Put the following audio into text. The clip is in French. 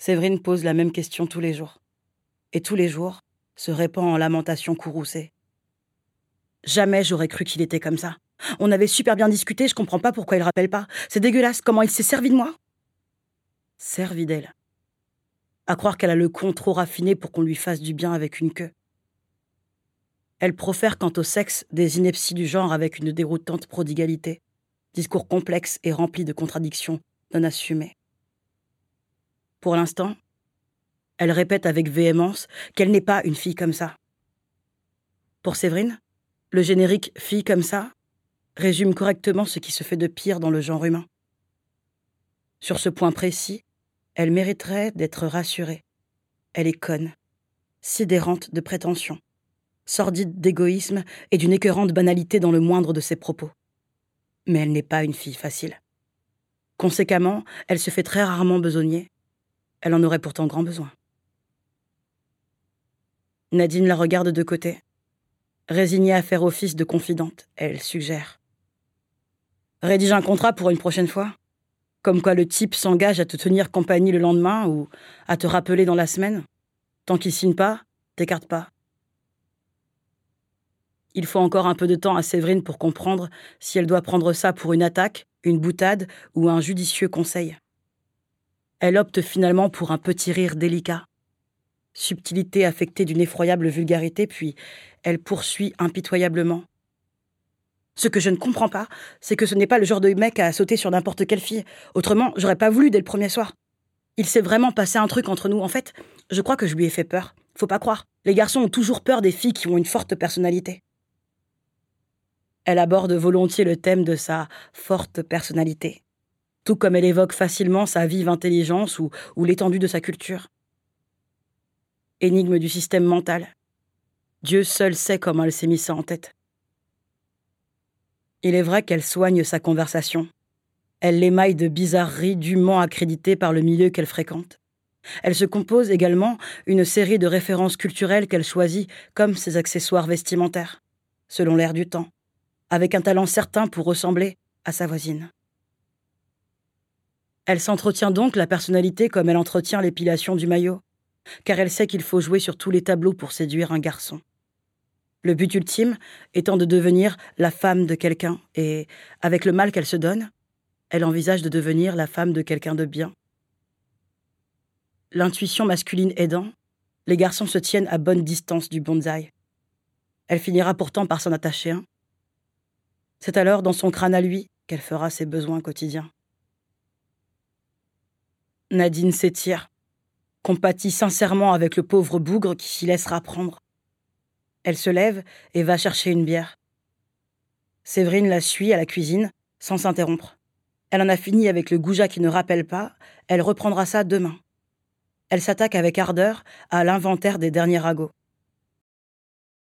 Séverine pose la même question tous les jours. Et tous les jours, se répand en lamentations courroucées. Jamais j'aurais cru qu'il était comme ça. On avait super bien discuté, je comprends pas pourquoi il rappelle pas. C'est dégueulasse, comment il s'est servi de moi. Servi d'elle. À croire qu'elle a le con trop raffiné pour qu'on lui fasse du bien avec une queue. Elle profère quant au sexe des inepties du genre avec une déroutante prodigalité. Discours complexe et rempli de contradictions non assumées. Pour l'instant, elle répète avec véhémence qu'elle n'est pas une fille comme ça. Pour Séverine, le générique « fille comme ça » résume correctement ce qui se fait de pire dans le genre humain. Sur ce point précis, elle mériterait d'être rassurée. Elle est conne, sidérante de prétention, sordide d'égoïsme et d'une écœurante banalité dans le moindre de ses propos. Mais elle n'est pas une fille facile. Conséquemment, elle se fait très rarement besogner. Elle en aurait pourtant grand besoin. Nadine la regarde de côté. Résignée à faire office de confidente, elle suggère. Rédige un contrat pour une prochaine fois. Comme quoi le type s'engage à te tenir compagnie le lendemain ou à te rappeler dans la semaine. Tant qu'il signe pas, t'écarte pas. Il faut encore un peu de temps à Séverine pour comprendre si elle doit prendre ça pour une attaque, une boutade ou un judicieux conseil. Elle opte finalement pour un petit rire délicat. Subtilité affectée d'une effroyable vulgarité, puis elle poursuit impitoyablement. Ce que je ne comprends pas, c'est que ce n'est pas le genre de mec à sauter sur n'importe quelle fille. Autrement, j'aurais pas voulu dès le premier soir. Il s'est vraiment passé un truc entre nous. En fait, je crois que je lui ai fait peur. Faut pas croire. Les garçons ont toujours peur des filles qui ont une forte personnalité. Elle aborde volontiers le thème de sa forte personnalité, tout comme elle évoque facilement sa vive intelligence ou l'étendue de sa culture. Énigme du système mental. Dieu seul sait comment elle s'est mis ça en tête. Il est vrai qu'elle soigne sa conversation. Elle l'émaille de bizarreries dûment accréditées par le milieu qu'elle fréquente. Elle se compose également une série de références culturelles qu'elle choisit comme ses accessoires vestimentaires, selon l'air du temps, avec un talent certain pour ressembler à sa voisine. Elle s'entretient donc la personnalité comme elle entretient l'épilation du maillot, car elle sait qu'il faut jouer sur tous les tableaux pour séduire un garçon. Le but ultime étant de devenir la femme de quelqu'un, et, avec le mal qu'elle se donne, elle envisage de devenir la femme de quelqu'un de bien. L'intuition masculine aidant, les garçons se tiennent à bonne distance du bonsaï. Elle finira pourtant par s'en attacher un. C'est alors dans son crâne à lui qu'elle fera ses besoins quotidiens. Nadine s'étire, compatit sincèrement avec le pauvre bougre qui s'y laissera prendre. Elle se lève et va chercher une bière. Séverine la suit à la cuisine, sans s'interrompre. Elle en a fini avec le goujat qui ne rappelle pas, elle reprendra ça demain. Elle s'attaque avec ardeur à l'inventaire des derniers ragots.